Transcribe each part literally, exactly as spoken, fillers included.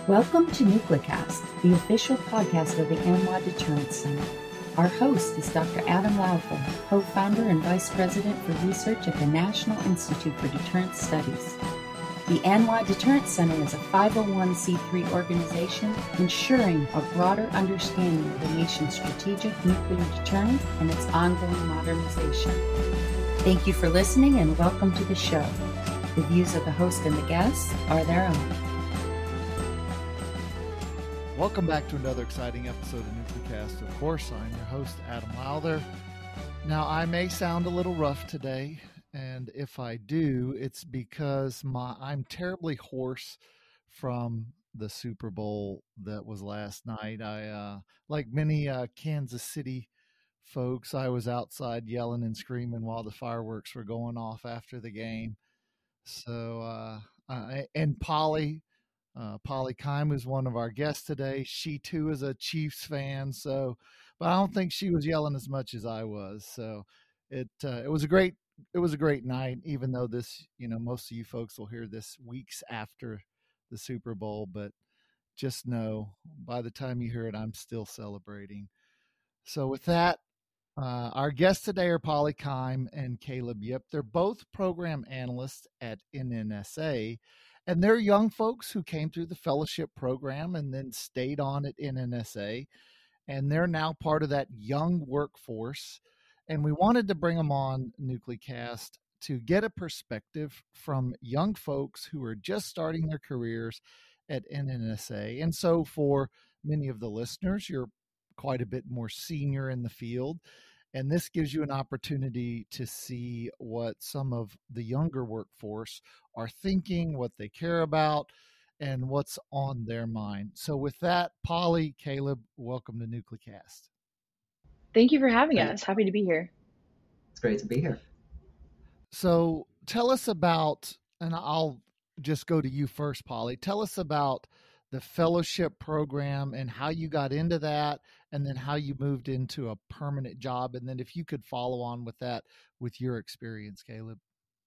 Welcome to Nuclecast, the official podcast of the N W A Deterrence Center. Our host is Doctor Adam Lowther, co-founder and vice president for research at the National Institute for Deterrence Studies. The N W A Deterrence Center is a five oh one c three organization ensuring a broader understanding of the nation's strategic nuclear deterrence and its ongoing modernization. Thank you for listening and welcome to the show. The views of the host and the guests are their own. Welcome back to another exciting episode of Nuclecast. Of course, I'm your host, Adam Lowther. Now, I may sound a little rough today, and if I do, it's because my I'm terribly hoarse from the Super Bowl that was last night. I, uh, like many uh, Kansas City folks, I was outside yelling and screaming while the fireworks were going off after the game. So, uh, I, and Polly, uh, Polly Keim is one of our guests today. She too is a Chiefs fan. So, but I don't think she was yelling as much as I was. So, it uh, it was a great it was a great night. Even though this, you know, most of you folks will hear this weeks after the Super Bowl, but just know by the time you hear it, I'm still celebrating. So, with that. Uh, our guests today are Polly Keim and Caleb Yip. They're both program analysts at N N S A, and they're young folks who came through the fellowship program and then stayed on at N N S A, and they're now part of that young workforce. And we wanted to bring them on Nuclecast to get a perspective from young folks who are just starting their careers at N N S A. And so for many of the listeners, you're quite a bit more senior in the field. And this gives you an opportunity to see what some of the younger workforce are thinking, what they care about, and what's on their mind. So with that, Polly, Caleb, welcome to Nuclecast. Thank you for having us. Happy to be here. It's great to be here. So tell us about, and I'll just go to you first, Polly. Tell us about the fellowship program and how you got into that, and then how you moved into a permanent job. And then if you could follow on with that with your experience, Caleb.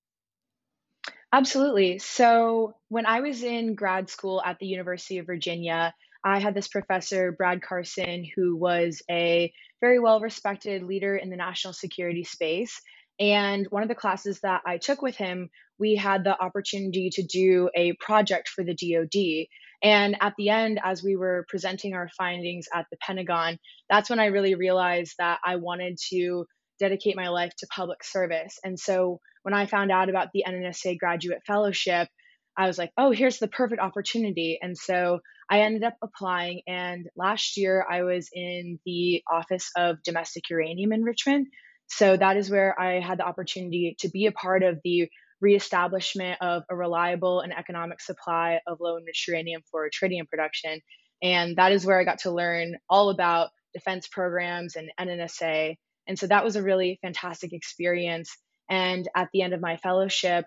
Absolutely. So when I was in grad school at the University of Virginia, I had this professor, Brad Carson, who was a very well-respected leader in the national security space. And one of the classes that I took with him, we had the opportunity to do a project for the D O D. And at the end, as we were presenting our findings at the Pentagon, that's when I really realized that I wanted to dedicate my life to public service. And so when I found out about the N N S A Graduate Fellowship, I was like, oh, here's the perfect opportunity. And so I ended up applying. And last year, I was in the Office of Domestic Uranium Enrichment. So that is where I had the opportunity to be a part of the reestablishment of a reliable and economic supply of low-enriched uranium for tritium production. And that is where I got to learn all about defense programs and N N S A. And so that was a really fantastic experience. And at the end of my fellowship,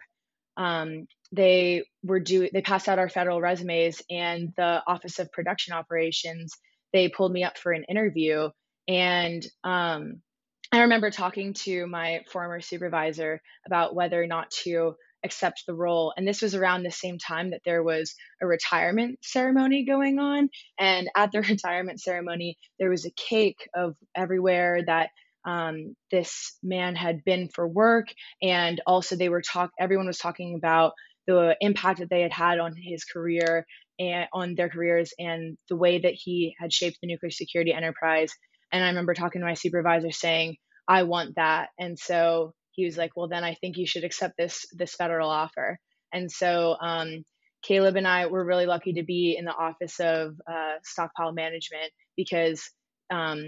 um, they were due, they passed out our federal resumes, and the Office of Production Operations, they pulled me up for an interview. And um, I remember talking to my former supervisor about whether or not to accept the role. And this was around the same time that there was a retirement ceremony going on. And at the retirement ceremony, there was a cake of everywhere that um, this man had been for work. And also they were talk, everyone was talking about the impact that they had had on his career and on their careers and the way that he had shaped the nuclear security enterprise. And I remember talking to my supervisor saying, I want that. And so he was like, well, then I think you should accept this, this federal offer. And so um, Caleb and I were really lucky to be in the Office of uh, Stockpile Management because um,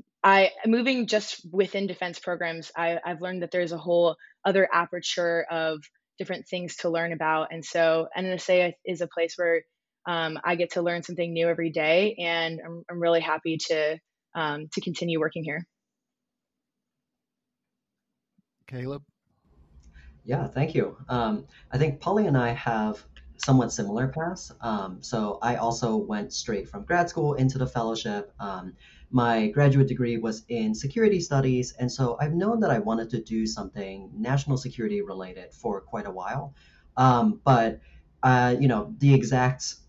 I, moving just within defense programs, I, I've learned that there's a whole other aperture of different things to learn about. And so N N S A is a place where um, I get to learn something new every day. And I'm, I'm really happy to um, to continue working here. Caleb? Yeah, thank you. Um, I think Polly and I have somewhat similar paths. Um, so I also went straight from grad school into the fellowship. Um, my graduate degree was in security studies, and so I've known that I wanted to do something national security related for quite a while. Um, but uh, you know, the exact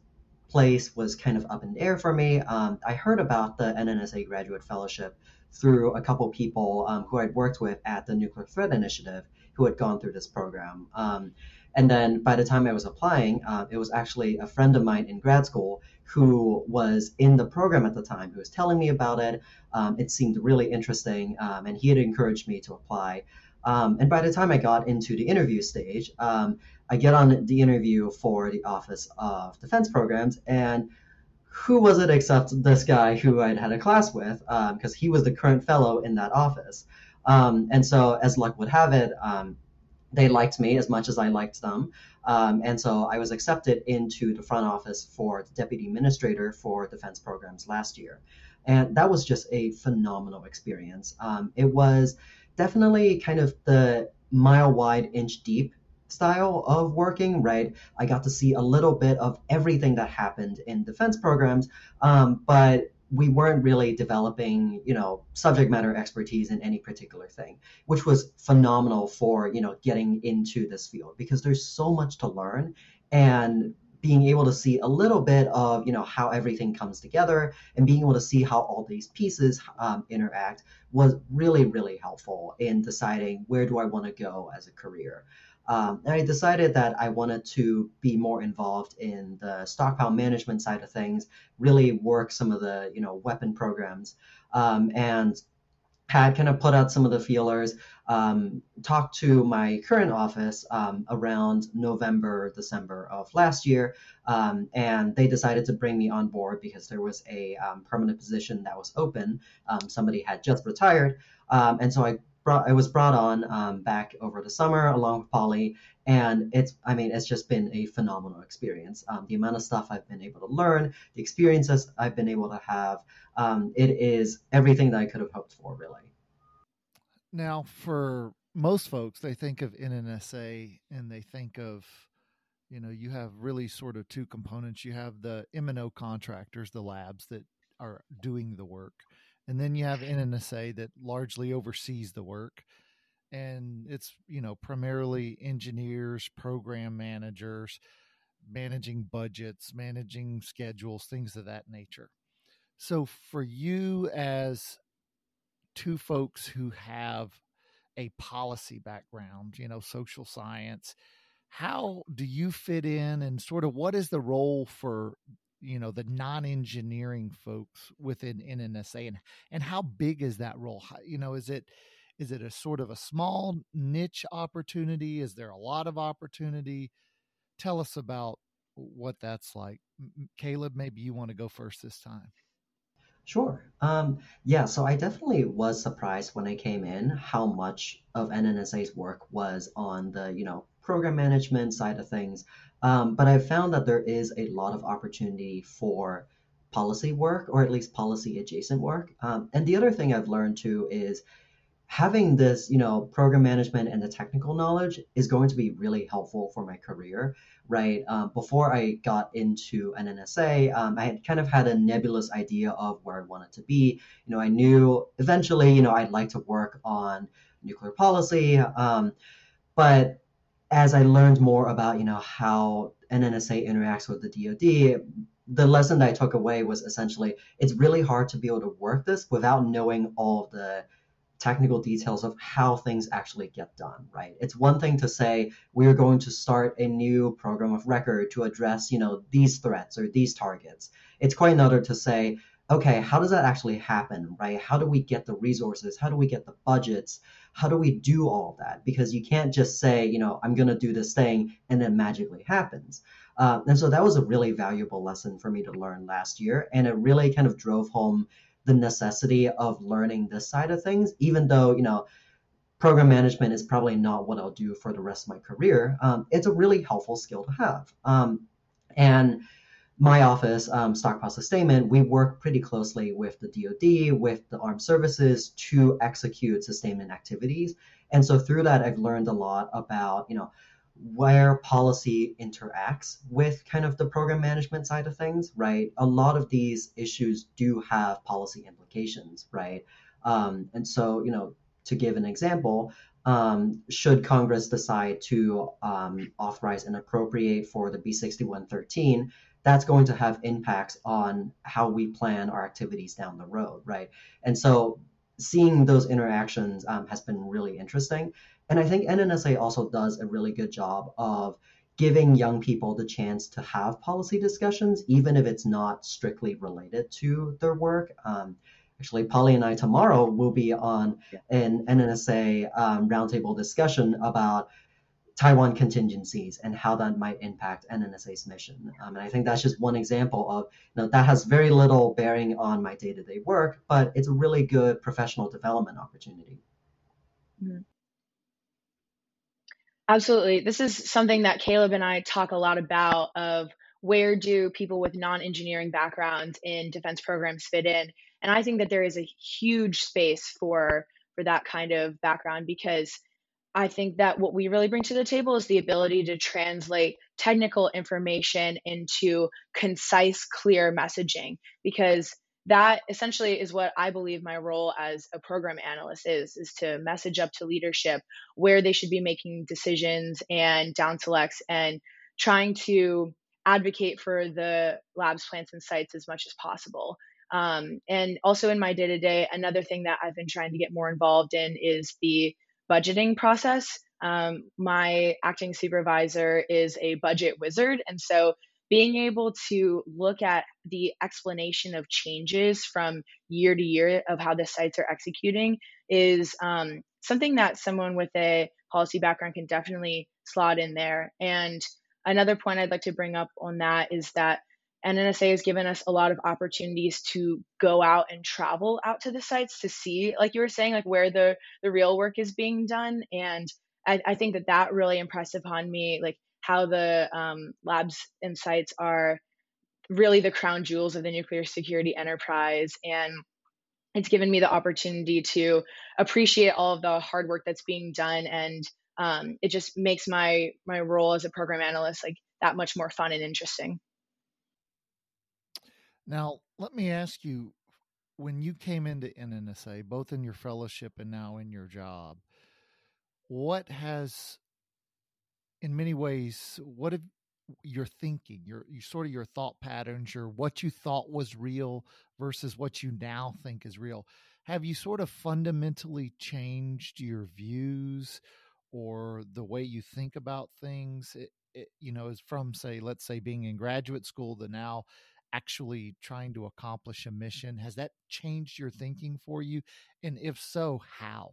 place was kind of up in the air for me. Um, I heard about the N N S A Graduate Fellowship through a couple people um, who I'd worked with at the Nuclear Threat Initiative who had gone through this program. Um, and then by the time I was applying, uh, it was actually a friend of mine in grad school who was in the program at the time who was telling me about it. Um, it seemed really interesting, um, and he had encouraged me to apply. Um, and by the time I got into the interview stage, um, I get on the interview for the Office of Defense Programs, and who was it except this guy who I'd had a class with, because um, he was the current fellow in that office. Um, and so, as luck would have it, um, they liked me as much as I liked them. Um, and so I was accepted into the front office for the Deputy Administrator for Defense Programs last year. And that was just a phenomenal experience. Um, it was definitely kind of the mile wide, inch deep style of working, right? I got to see a little bit of everything that happened in defense programs, um, but we weren't really developing, you know, subject matter expertise in any particular thing, which was phenomenal for, you know, getting into this field because there's so much to learn, and being able to see a little bit of, you know, how everything comes together and being able to see how all these pieces um, interact was really, really helpful in deciding where do I want to go as a career. Um, and I decided that I wanted to be more involved in the stockpile management side of things, really work some of the, you know, weapon programs, um, and had kind of put out some of the feelers, um, talked to my current office um, around November, December of last year, um, and they decided to bring me on board because there was a um, permanent position that was open. Um, somebody had just retired, um, and so I Brought, I was brought on um, back over the summer along with Polly, and it's, I mean, it's just been a phenomenal experience. Um, the amount of stuff I've been able to learn, the experiences I've been able to have, um, it is everything that I could have hoped for, really. Now, for most folks, they think of N N S A and they think of, you know, you have really sort of two components. You have the M and O contractors, the labs that are doing the work. And then you have N N S A that largely oversees the work. And it's, you know, primarily engineers, program managers, managing budgets, managing schedules, things of that nature. So for you as two folks who have a policy background, you know, social science, how do you fit in, and sort of what is the role for, you know, the non-engineering folks within N N S A, and, and how big is that role? How, you know, is it, is it a sort of a small niche opportunity? Is there a lot of opportunity? Tell us about what that's like. Caleb, maybe you want to go first this time. Sure. Um, yeah, so I definitely was surprised when I came in how much of N N S A's work was on the, you know, program management side of things. Um, but I found that there is a lot of opportunity for policy work, or at least policy adjacent work. Um, and the other thing I've learned too is having this, you know, program management and the technical knowledge is going to be really helpful for my career, right? Um, before I got into N N S A, um, I had kind of had a nebulous idea of where I wanted to be. You know, I knew eventually, you know, I'd like to work on nuclear policy, um, but as I learned more about, you know, how N N S A interacts with the D O D, the lesson that I took away was essentially it's really hard to be able to work this without knowing all of the technical details of how things actually get done, right? It's one thing to say we're going to start a new program of record to address, you know, these threats or these targets. It's quite another to say, okay, how does that actually happen, right? How do we get the resources? How do we get the budgets? How do we do all that? Because you can't just say, you know, I'm going to do this thing and then magically happens. Uh, and so that was a really valuable lesson for me to learn last year. And it really kind of drove home the necessity of learning this side of things, even though, you know, program management is probably not what I'll do for the rest of my career. Um, it's a really helpful skill to have. Um, and my office, um, Stockpile Sustainment, we work pretty closely with the D O D, with the armed services to execute sustainment activities. And so through that, I've learned a lot about, you know, where policy interacts with kind of the program management side of things, right? A lot of these issues do have policy implications, right? Um, and so, you know, to give an example, um, should Congress decide to um, authorize and appropriate for the B sixty-one thirteen, that's going to have impacts on how we plan our activities down the road, right? And so seeing those interactions um, has been really interesting. And I think N N S A also does a really good job of giving young people the chance to have policy discussions, even if it's not strictly related to their work. Um, actually, Polly and I tomorrow will be on an N N S A um, roundtable discussion about Taiwan contingencies and how that might impact N N S A's mission. Um, and I think that's just one example of, you know, that has very little bearing on my day-to-day work, but it's a really good professional development opportunity. Mhm. Absolutely. This is something that Caleb and I talk a lot about, of where do people with non-engineering backgrounds in defense programs fit in. And I think that there is a huge space for for that kind of background, because I think that what we really bring to the table is the ability to translate technical information into concise, clear messaging, because that essentially is what I believe my role as a program analyst is, is to message up to leadership where they should be making decisions and down selects, and trying to advocate for the labs, plants, and sites as much as possible. Um, and also in my day to day, another thing that I've been trying to get more involved in is the budgeting process. Um, my acting supervisor is a budget wizard. And so being able to look at the explanation of changes from year to year of how the sites are executing is um, something that someone with a policy background can definitely slot in there. And another point I'd like to bring up on that is that N N S A has given us a lot of opportunities to go out and travel out to the sites to see, like you were saying, like where the, the real work is being done. And I, I think that that really impressed upon me, like how the um, labs and sites are really the crown jewels of the nuclear security enterprise. And it's given me the opportunity to appreciate all of the hard work that's being done. And um, it just makes my my role as a program analyst like that much more fun and interesting. Now, let me ask you, when you came into N N S A, both in your fellowship and now in your job, what has, in many ways, what have your thinking, your, your sort of your thought patterns, your what you thought was real versus what you now think is real, have you sort of fundamentally changed your views or the way you think about things? It, it, you know, is from, say, let's say being in graduate school to now actually trying to accomplish a mission. Has that changed your thinking for you? And if so, how?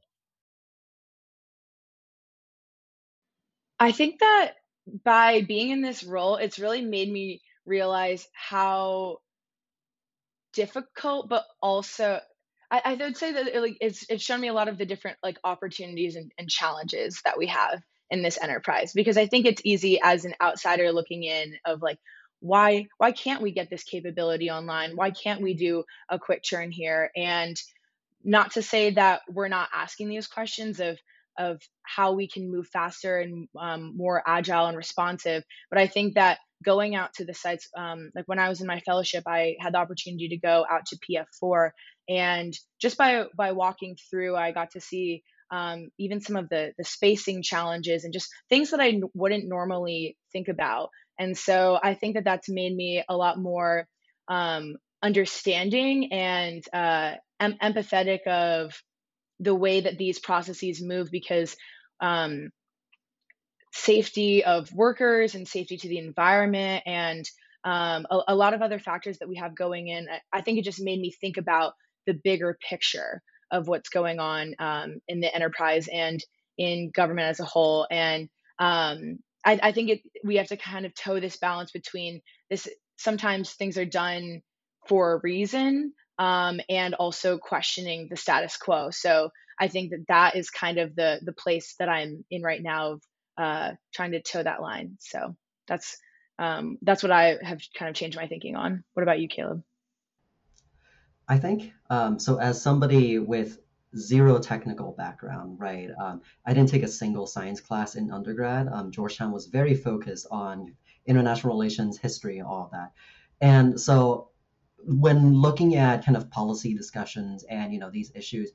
I think that by being in this role, it's really made me realize how difficult, but also I, I would say that it, like it's it's shown me a lot of the different like opportunities and, and challenges that we have in this enterprise. Because I think it's easy as an outsider looking in of like, why why can't we get this capability online? Why can't we do a quick turn here? And not to say that we're not asking these questions of of how we can move faster and um, more agile and responsive, but I think that going out to the sites, um, like when I was in my fellowship, I had the opportunity to go out to P F four, and just by by walking through, I got to see um, even some of the the spacing challenges and just things that I n- wouldn't normally think about. And so I think that that's made me a lot more um, understanding and uh, em- empathetic of the way that these processes move, because um, safety of workers and safety to the environment and um, a, a lot of other factors that we have going in, I, I think it just made me think about the bigger picture of what's going on um, in the enterprise and in government as a whole. And um, I, I think it, we have to kind of toe this balance between this. Sometimes things are done for a reason, um, and also questioning the status quo. So I think that that is kind of the the place that I'm in right now of uh, trying to toe that line. So that's um, that's what I have kind of changed my thinking on. What about you, Caleb? I think um, so. As somebody with zero technical background, right? Um, I didn't take a single science class in undergrad. Um, Georgetown was very focused on international relations, history, all of that. And so when looking at kind of policy discussions and, you know, these issues,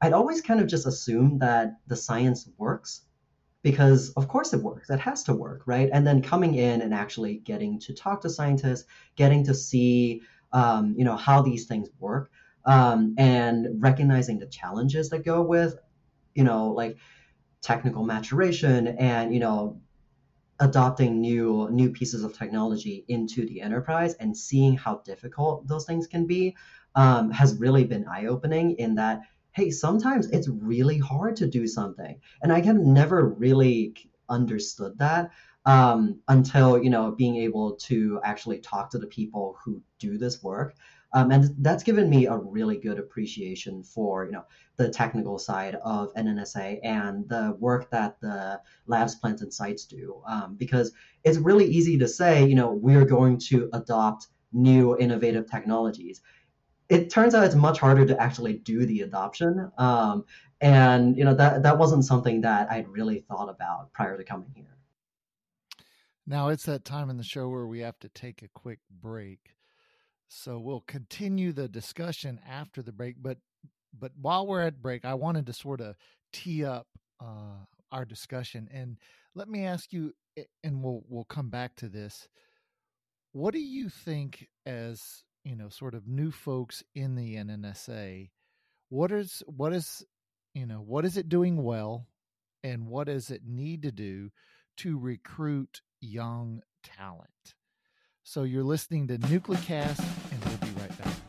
I'd always kind of just assumed that the science works because of course it works. It has to work, right? And then coming in and actually getting to talk to scientists, getting to see, um, you know, how these things work, um, and recognizing the challenges that go with, you know, like technical maturation and, you know, adopting new new pieces of technology into the enterprise and seeing how difficult those things can be, um, has really been eye-opening in that, hey, sometimes it's really hard to do something. And I kind of never really understood that, um, until, you know, being able to actually talk to the people who do this work. Um, and that's given me a really good appreciation for, you know, the technical side of N N S A and the work that the labs, plants, and sites do. Um, because it's really easy to say, you know, we're going to adopt new innovative technologies. It turns out it's much harder to actually do the adoption. Um, and, you know, that, that wasn't something that I'd really thought about prior to coming here. Now it's that time in the show where we have to take a quick break. So we'll continue the discussion after the break, but but while we're at break, I wanted to sort of tee up uh, our discussion. And let me ask you, and we'll we'll come back to this. What do you think, as you know, sort of new folks in the N N S A, what is what is you know what is it doing well, and what does it need to do to recruit young talent? So you're listening to Nuclecast, and we'll be right back.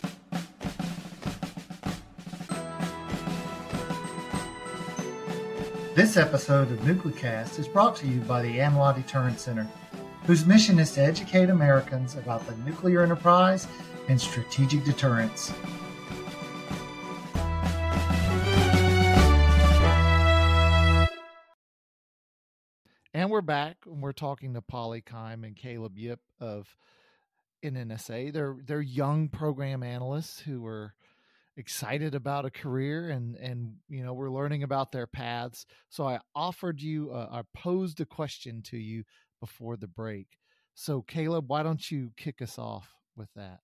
This episode of Nuclecast is brought to you by the ANWA Deterrence Center, whose mission is to educate Americans about the nuclear enterprise and strategic deterrence. And we're back, and we're talking to Polly Keim and Caleb Yip of N N S A. They're they're young program analysts who are excited about a career, and and you know we're learning about their paths. So I offered you, uh, I posed a question to you before the break. So Caleb, why don't you kick us off with that?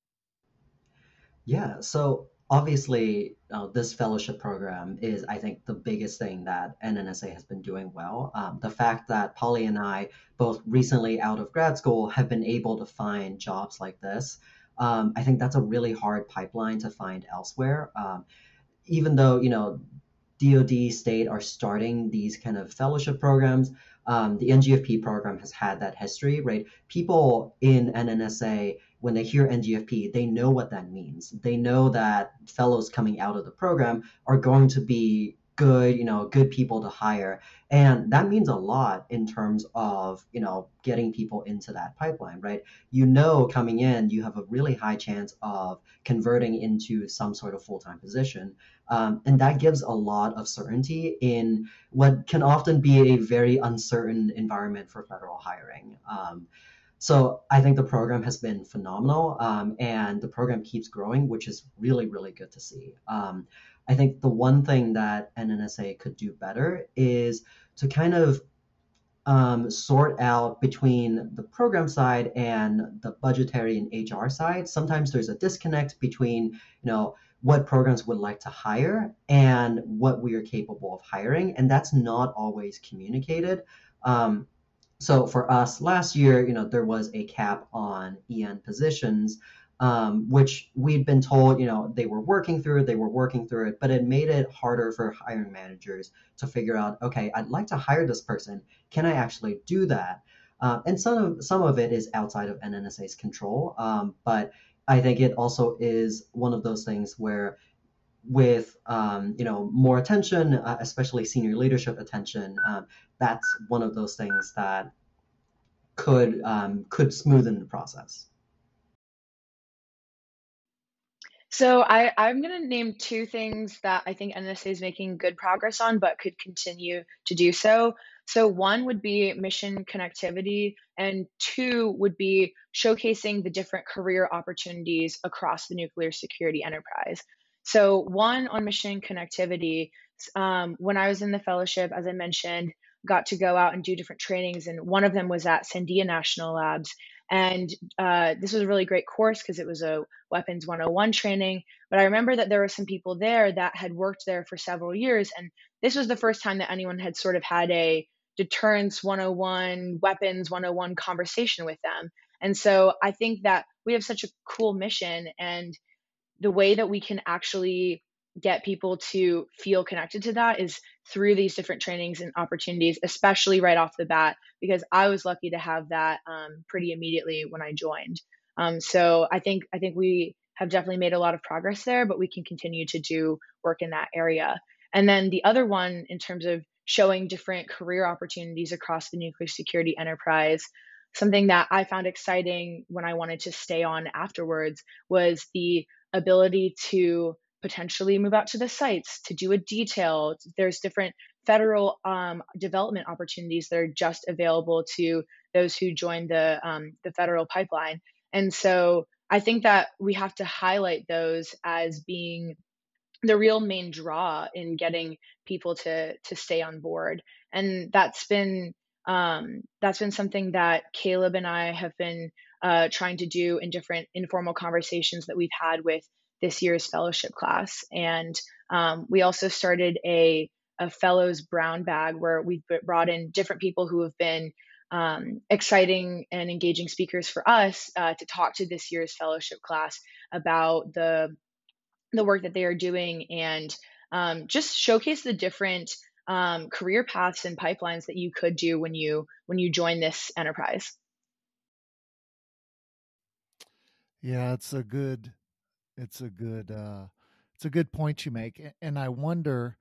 Yeah, so obviously, uh, this fellowship program is, I think, the biggest thing that N N S A has been doing well. Um, the fact that Polly and I, both recently out of grad school, have been able to find jobs like this, um, I think that's a really hard pipeline to find elsewhere. Um, even though, you know, D O D, state are starting these kind of fellowship programs, um, the N G F P program has had that history, right? People in N N S A, when they hear N G F P, they know what that means. They know that fellows coming out of the program are going to be good, you know, good people to hire. And that means a lot in terms of, you know, getting people into that pipeline, right? You know, coming in, you have a really high chance of converting into some sort of full-time position. Um, and that gives a lot of certainty in what can often be a very uncertain environment for federal hiring. Um, So I think the program has been phenomenal, um, and the program keeps growing, which is really, really good to see. Um, I think the one thing that N N S A could do better is to kind of um, sort out between the program side and the budgetary and H R side. Sometimes there's a disconnect between, you know, what programs would like to hire and what we are capable of hiring, and that's not always communicated. Um, So for us last year, you know, there was a cap on E N positions, um, which we'd been told, you know, they were working through it, they were working through it, but it made it harder for hiring managers to figure out, okay, I'd like to hire this person. Can I actually do that? Uh, and some of some of it is outside of N N S A's control, um, but I think it also is one of those things where with um, you know more attention, uh, especially senior leadership attention, um, that's one of those things that could um, could smoothen the process. So I, I'm going to name two things that I think N N S A is making good progress on, but could continue to do so. So one would be mission connectivity, and two would be showcasing the different career opportunities across the nuclear security enterprise. So one on mission connectivity, um, when I was in the fellowship, as I mentioned, got to go out and do different trainings, and one of them was at Sandia National Labs. And uh, this was a really great course because it was a Weapons one oh one training. But I remember that there were some people there that had worked there for several years. And this was the first time that anyone had sort of had a deterrence one oh one, weapons one oh one conversation with them. And so I think that we have such a cool mission, and the way that we can actually get people to feel connected to that is through these different trainings and opportunities, especially right off the bat, because I was lucky to have that um, pretty immediately when I joined. Um, so I think I think we have definitely made a lot of progress there, but we can continue to do work in that area. And then the other one, in terms of showing different career opportunities across the nuclear security enterprise, something that I found exciting when I wanted to stay on afterwards was the ability to potentially move out to the sites, to do a detail. There's different federal um, development opportunities that are just available to those who join the um, the federal pipeline. And so I think that we have to highlight those as being the real main draw in getting people to to stay on board. And that's been um, that's been something that Caleb and I have been uh, trying to do in different informal conversations that we've had with this year's fellowship class. And um, we also started a, a fellows brown bag where we've brought in different people who have been um, exciting and engaging speakers for us uh, to talk to this year's fellowship class about the the work that they are doing, and um, just showcase the different um, career paths and pipelines that you could do when you when you join this enterprise. Yeah, it's a good, it's a good, uh, it's a good point you make, and I wonder,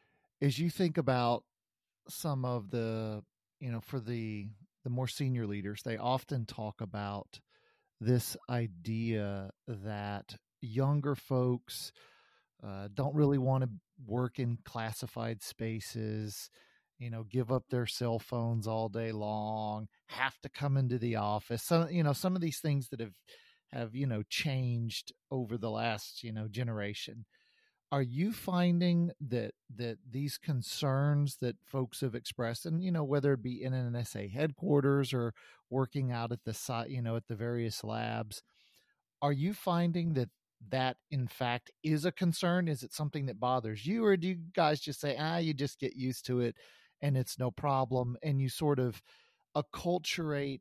as you think about some of the, you know, for the the more senior leaders, they often talk about this idea that younger folks uh, don't really want to work in classified spaces, you know, give up their cell phones all day long, have to come into the office. So, you know, some of these things that have, have, you know, changed over the last, you know, generation. Are you finding that, that these concerns that folks have expressed, and, you know, whether it be in N N S A headquarters or working out at the site, you know, at the various labs, are you finding that that in fact is a concern? Is it something that bothers you, or do you guys just say, ah, you just get used to it and it's no problem, and you sort of acculturate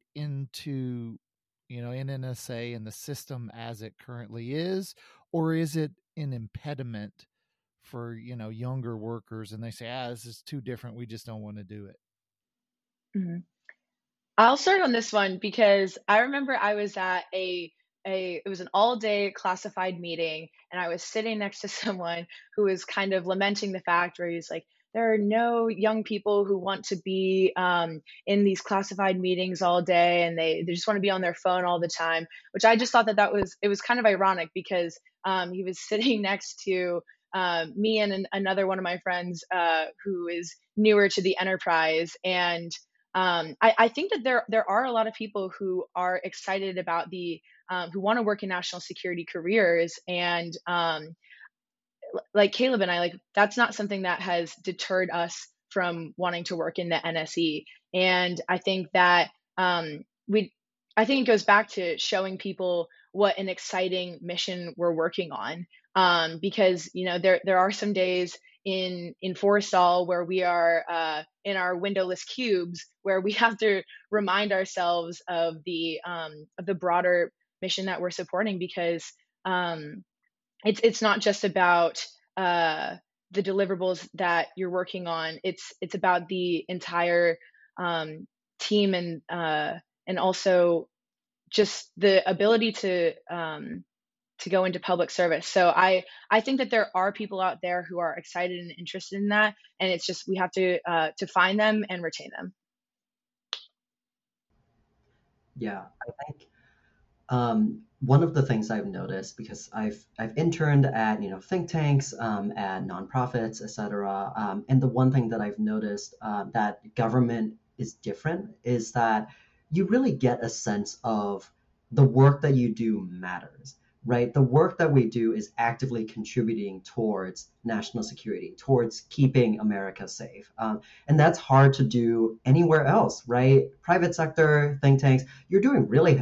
into, you know, N N S A and the system as it currently is? Or is it an impediment for, you know, younger workers, and they say, ah, this is too different, we just don't want to do it? Mm-hmm. I'll start on this one because I remember I was at a a it was an all day classified meeting, and I was sitting next to someone who was kind of lamenting the fact where he's like, there are no young people who want to be um, in these classified meetings all day, and they, they just want to be on their phone all the time, which I just thought that that was, it was kind of ironic because um, he was sitting next to um, me and an, another one of my friends uh, who is newer to the enterprise. And um, I, I think that there there are a lot of people who are excited about the, um, who want to work in national security careers. And um, like Caleb and I, like that's not something that has deterred us from wanting to work in the N S E. And I think that um, we, I think it goes back to showing people what an exciting mission we're working on. Um, because you know there there are some days in in Forrestal where we are uh, in our windowless cubes where we have to remind ourselves of the um, of the broader mission that we're supporting, because um, it's it's not just about uh, the deliverables that you're working on. It's it's about the entire um, team, and uh, and also just the ability to um, to go into public service. So I I think that there are people out there who are excited and interested in that, and it's just we have to uh, to find them and retain them. Yeah, I think um, one of the things I've noticed, because I've I've interned at you know think tanks, um, at nonprofits, et cetera. Um, and the one thing that I've noticed uh, that government is different is that you really get a sense of the work that you do matters, right? The work that we do is actively contributing towards national security, towards keeping America safe. Um, and that's hard to do anywhere else, right? Private sector, think tanks, you're doing really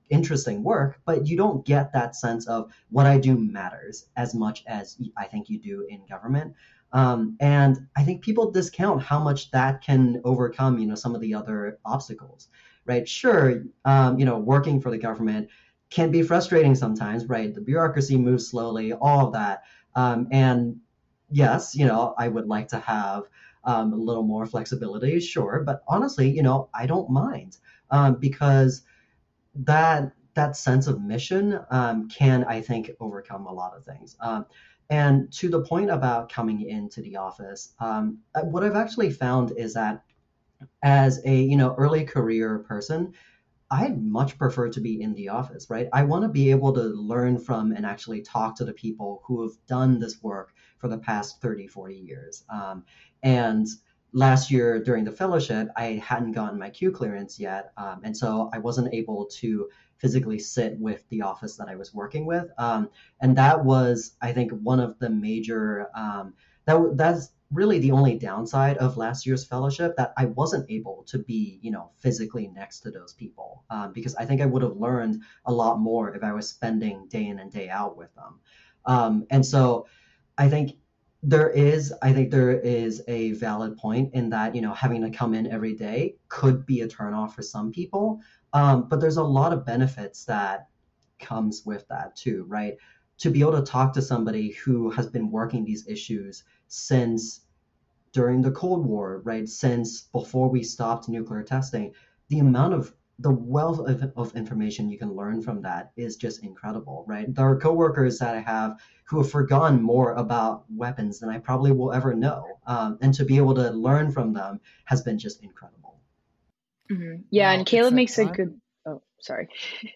interesting work, but you don't get that sense of what I do matters as much as I think you do in government. Um, and I think people discount how much that can overcome, you know, some of the other obstacles, right? Sure, um, you know, working for the government can be frustrating sometimes, right? The bureaucracy moves slowly, all of that. Um, and yes, you know, I would like to have um, a little more flexibility, sure, but honestly, you know, I don't mind um, because that that sense of mission um, can, I think, overcome a lot of things. Um, and to the point about coming into the office, um, uh, what I've actually found is that as a you know early career person, I much prefer to be in the office, right? I want to be able to learn from and actually talk to the people who have done this work for the past thirty, forty years. Um, and last year during the fellowship, I hadn't gotten my Q clearance yet. Um, and so I wasn't able to physically sit with the office that I was working with. Um, and that was, I think, one of the major, um, that that's really the only downside of last year's fellowship, that I wasn't able to be, you know, physically next to those people, um, because I think I would have learned a lot more if I was spending day in and day out with them. Um, and so I think there is, I think there is a valid point in that, you know, having to come in every day could be a turnoff for some people. Um, but there's a lot of benefits that comes with that too, right? To be able to talk to somebody who has been working these issues since during the Cold War, right? Since before we stopped nuclear testing, the amount of the wealth of, of information you can learn from that is just incredible, right? There are coworkers that I have who have forgotten more about weapons than I probably will ever know. Um, and to be able to learn from them has been just incredible. Mm-hmm. Yeah, Now, and Caleb it's makes that a time. good, oh, sorry.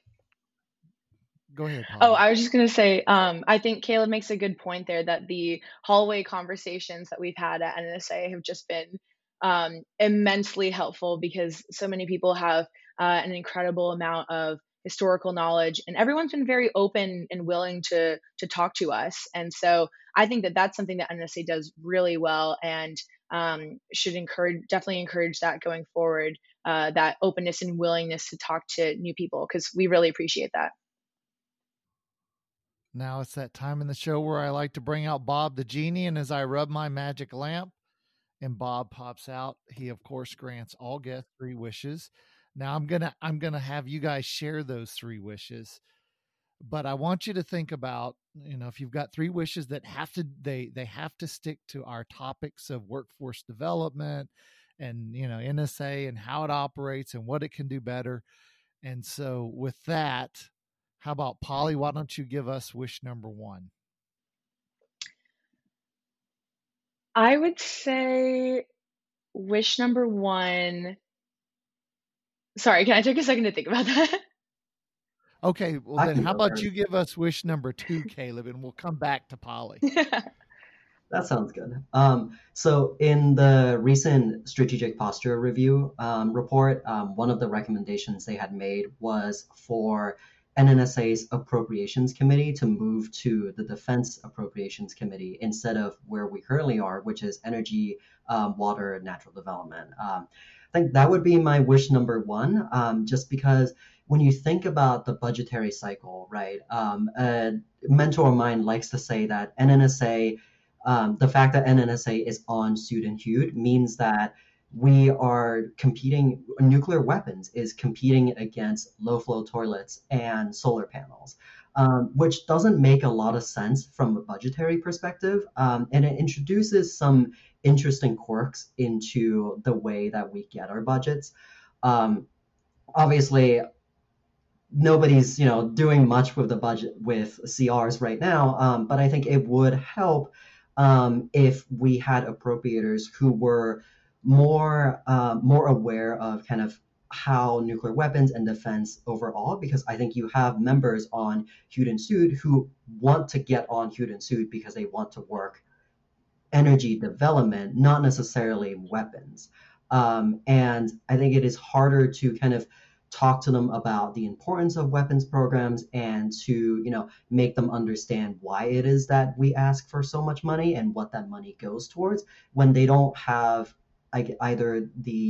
Go ahead, Polly. Oh, I was just going to say, um, I think Caleb makes a good point there that the hallway conversations that we've had at N N S A have just been um, immensely helpful, because so many people have uh, an incredible amount of historical knowledge, and everyone's been very open and willing to to talk to us. And so I think that that's something that N N S A does really well, and um, should encourage, definitely encourage that going forward, uh, that openness and willingness to talk to new people, because we really appreciate that. Now it's that time in the show where I like to bring out Bob the genie, and as I rub my magic lamp and Bob pops out, he of course grants all guests three wishes. Now I'm gonna I'm gonna have you guys share those three wishes, but I want you to think about, you know, if you've got three wishes that have to they they have to stick to our topics of workforce development and, you know, N S A and how it operates and what it can do better. And so with that, how about Polly? Why don't you give us wish number one? I would say wish number one. Sorry, can I take a second to think about that? Okay, well I then can how go about first. you give us wish number two, Caleb, and we'll come back to Polly. That sounds good. Um, so in the recent strategic posture review um, report, um, one of the recommendations they had made was for N N S A's Appropriations Committee to move to the Defense Appropriations Committee instead of where we currently are, which is Energy, um, Water, Natural Development. Um, I think that would be my wish number one, um, just because when you think about the budgetary cycle, right, um, a mentor of mine likes to say that N N S A, um, the fact that N N S A is on student H U D means that we are competing, nuclear weapons is competing against low flow toilets and solar panels, um, which doesn't make a lot of sense from a budgetary perspective. Um, and it introduces some interesting quirks into the way that we get our budgets. Um, obviously, nobody's you know doing much with the budget with C Rs right now, um, but I think it would help um, if we had appropriators who were more uh, more aware of kind of how nuclear weapons and defense overall, because I think you have members on H U D and S U D who want to get on H U D and S U D because they want to work energy development, not necessarily weapons. Um, and I think it is harder to kind of talk to them about the importance of weapons programs and to, you know, make them understand why it is that we ask for so much money and what that money goes towards when they don't have like, either the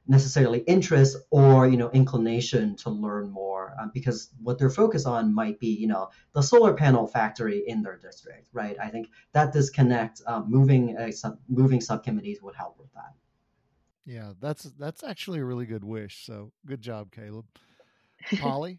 necessarily interest or, you know, inclination to learn more, um, because what they're focused on might be, you know, the solar panel factory in their district, right? I think that disconnect, um, moving a sub, moving subcommittees would help with that. Yeah, that's that's actually a really good wish. So good job, Caleb. Polly?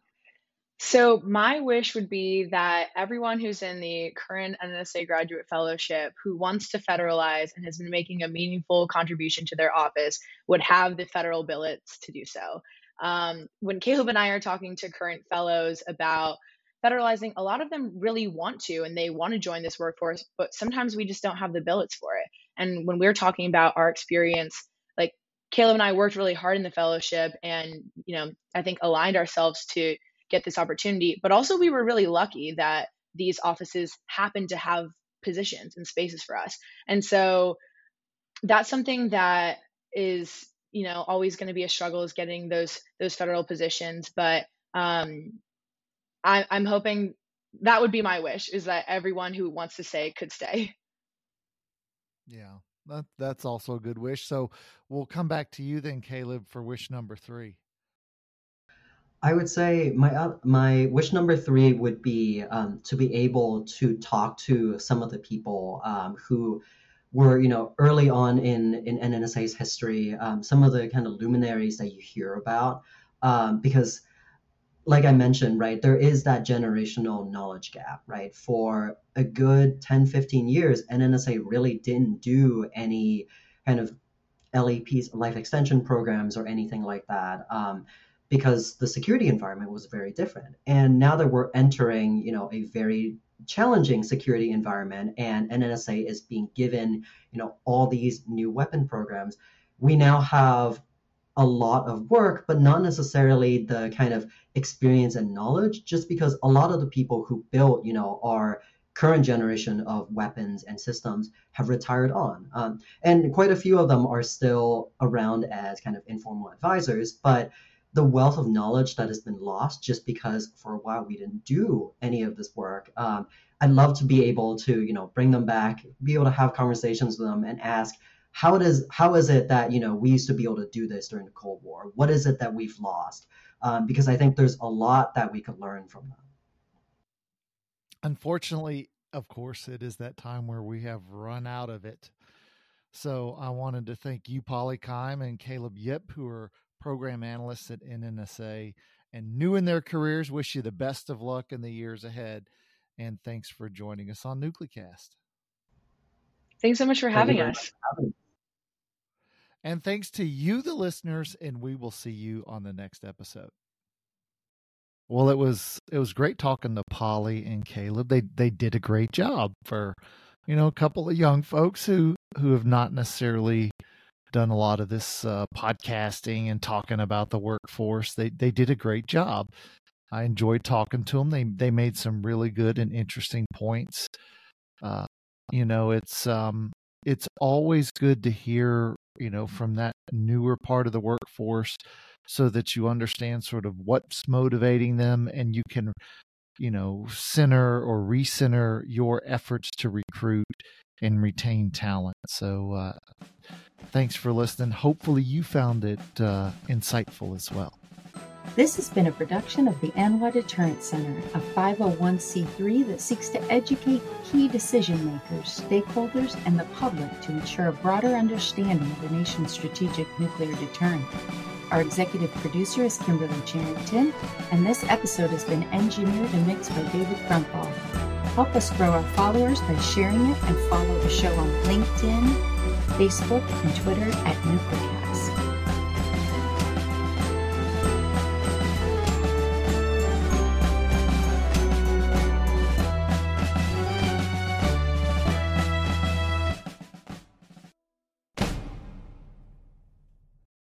So my wish would be that everyone who's in the current N N S A graduate fellowship who wants to federalize and has been making a meaningful contribution to their office would have the federal billets to do so. Um, when Caleb and I are talking to current fellows about federalizing, a lot of them really want to, and they want to join this workforce, but sometimes we just don't have the billets for it. And when we're talking about our experience, like Caleb and I worked really hard in the fellowship and, you know, I think aligned ourselves to get this opportunity, but also we were really lucky that these offices happened to have positions and spaces for us. And so that's something that is, you know, always going to be a struggle, is getting those those federal positions. But um, I, I'm hoping that would be my wish, is that everyone who wants to stay could stay. Yeah, that, that's also a good wish. So we'll come back to you then, Caleb, for wish number three. I would say my uh, my wish number three would be um, to be able to talk to some of the people um, who were, you know, early on in in N N S A's history, um, some of the kind of luminaries that you hear about, um, because, like I mentioned, right, there is that generational knowledge gap, right? For a good ten, fifteen years, N N S A really didn't do any kind of L E Ps, life extension programs, or anything like that. Um, because the security environment was very different. And now that we're entering, you know, a very challenging security environment, and N N S A is being given, you know, all these new weapon programs, we now have a lot of work, but not necessarily the kind of experience and knowledge, just because a lot of the people who built, you know, our current generation of weapons and systems have retired on. Um, and quite a few of them are still around as kind of informal advisors, but the wealth of knowledge that has been lost just because for a while we didn't do any of this work. Um, I'd love to be able to, you know, bring them back, be able to have conversations with them and ask, how does how is it that, you know, we used to be able to do this during the Cold War? What is it that we've lost? Um, because I think there's a lot that we could learn from them. Unfortunately, of course, it is that time where we have run out of it. So I wanted to thank you, Polly Keim and Caleb Yip, who are program analysts at N N S A and new in their careers. Wish you the best of luck in the years ahead. And thanks for joining us on NucleCast. Thanks so much for having us. And thanks to you, the listeners, and we will see you on the next episode. Well, it was it was great talking to Polly and Caleb. They they did a great job for, you know, a couple of young folks who who have not necessarily done a lot of this uh, podcasting and talking about the workforce. They they did a great job. I enjoyed talking to them. They they made some really good and interesting points. Uh, you know, it's um it's always good to hear, you know, from that newer part of the workforce, so that you understand sort of what's motivating them, and you can, you know, center or recenter your efforts to recruit and retain talent. So uh, thanks for listening. Hopefully you found it uh, insightful as well. This has been a production of the ANWA Deterrence Center, a five oh one c three that seeks to educate key decision makers, stakeholders, and the public to ensure a broader understanding of the nation's strategic nuclear deterrent. Our executive producer is Kimberly Charrington, and this episode has been engineered and mixed by David Crumpall. Help us grow our followers by sharing it, and follow the show on LinkedIn, Facebook, and Twitter at NucleCast.